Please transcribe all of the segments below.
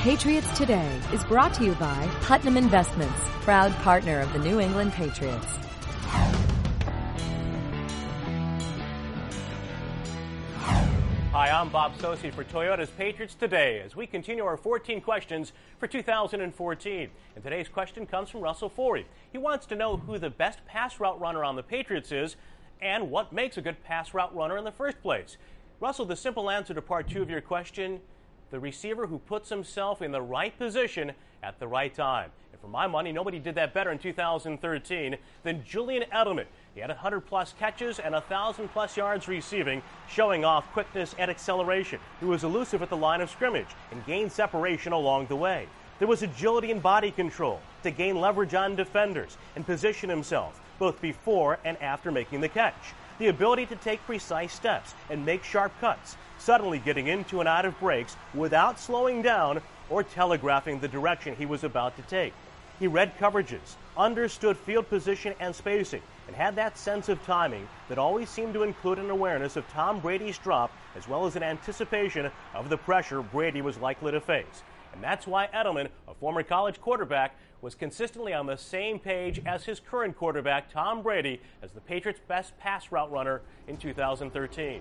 Patriots Today is brought to you by Putnam Investments, proud partner of the New England Patriots. Hi, I'm Bob Socci for Toyota's Patriots Today as we continue our 14 questions for 2014. And today's question comes from Russell Forey. He wants to know who the best pass route runner on the Patriots is and what makes a good pass route runner in the first place. Russell, the simple answer to part 2 of your question, the receiver who puts himself in the right position at the right time. And for my money, nobody did that better in 2013 than Julian Edelman. He had 100-plus catches and 1,000-plus yards receiving, showing off quickness and acceleration. He was elusive at the line of scrimmage and gained separation along the way. There was agility and body control to gain leverage on defenders and position himself, both before and after making the catch. The ability to take precise steps and make sharp cuts, suddenly getting into and out of breaks without slowing down or telegraphing the direction he was about to take. He read coverages, understood field position and spacing, and had that sense of timing that always seemed to include an awareness of Tom Brady's drop as well as an anticipation of the pressure Brady was likely to face. And that's why Edelman, a former college quarterback, was consistently on the same page as his current quarterback, Tom Brady, as the Patriots' best pass route runner in 2013.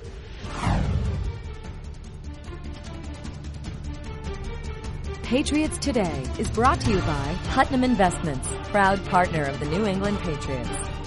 Patriots Today is brought to you by Putnam Investments, proud partner of the New England Patriots.